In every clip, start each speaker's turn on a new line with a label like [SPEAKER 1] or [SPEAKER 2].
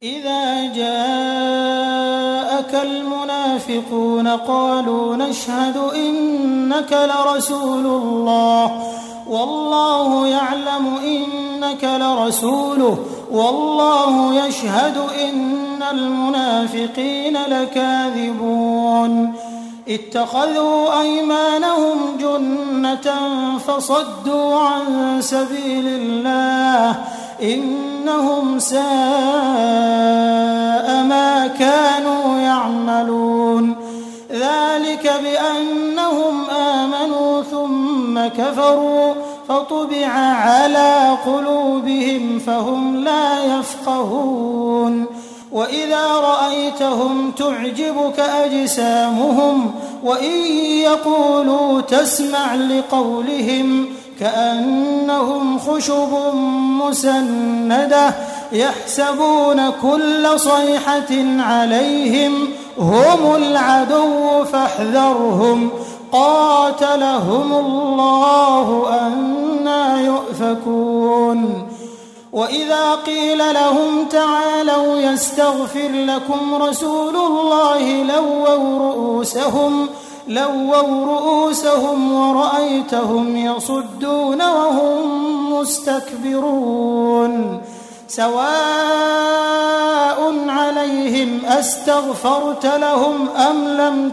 [SPEAKER 1] إذا جاءك المنافقون قالوا نشهد إنك لرسول الله والله يعلم إنك لرسوله والله يشهد إن المنافقين لكاذبون اتخذوا أيمانهم جنة فصدوا عن سبيل الله إنهم ساء ما كانوا يعملون ذلك بأنهم آمنوا ثم كفروا فطبع على قلوبهم فهم لا يفقهون وإذا رأيتهم تعجبك أجسامهم وإن يقولوا تسمع لقولهم كأنهم خشب مسندة يحسبون كل صيحة عليهم هم العدو فاحذرهم قاتلهم الله أنى يؤفكون وإذا قيل لهم تعالوا يستغفر لكم رسول الله لووا رؤوسهم ورأيتهم يصدون وهم مستكبرون سواء عليهم أستغفرت لهم أم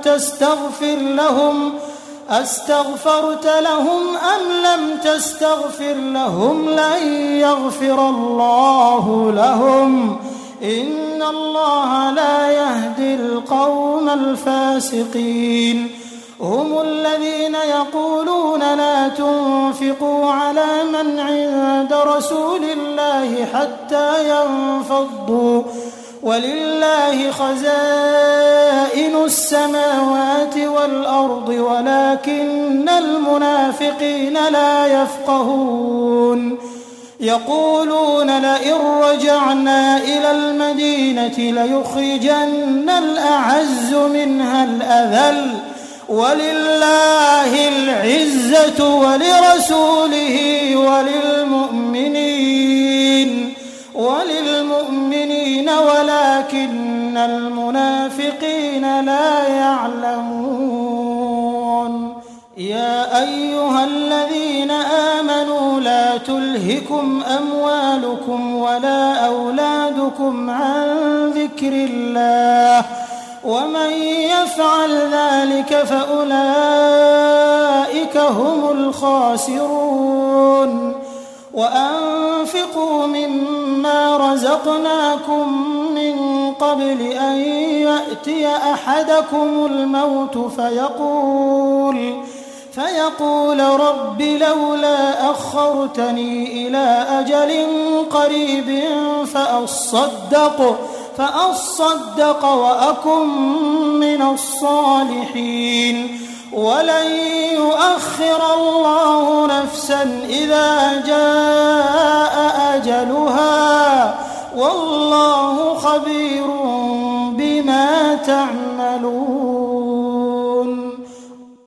[SPEAKER 1] لم تستغفر لهم لن يغفر الله لهم إن الله لا يهدي القوم الفاسقين هم الذين يقولون لا تنفقوا على من عند رسول الله حتى ينفضوا ولله خزائن السماوات والأرض ولكن المنافقين لا يفقهون يقولون لئن رجعنا إلى المدينة ليخرجن الأعز منها الأذل ولله العزة ولرسوله وللمؤمنين ولكن المنافقين لا يعلمون يا أيها الذين آمنوا لا تلهكم أموالكم ولا أولادكم عن ذكر الله ومن يفعل ذلك فأولئك هم الخاسرون وأنفقوا مما رزقناكم من قبل أن يأتي أحدكم الموت فيقول رب لولا أخرتني إلى أجل قريب فأصدق وأكن من الصالحين ولن يؤخر الله نفسا إذا جاء أجلها والله خبير بما تعملون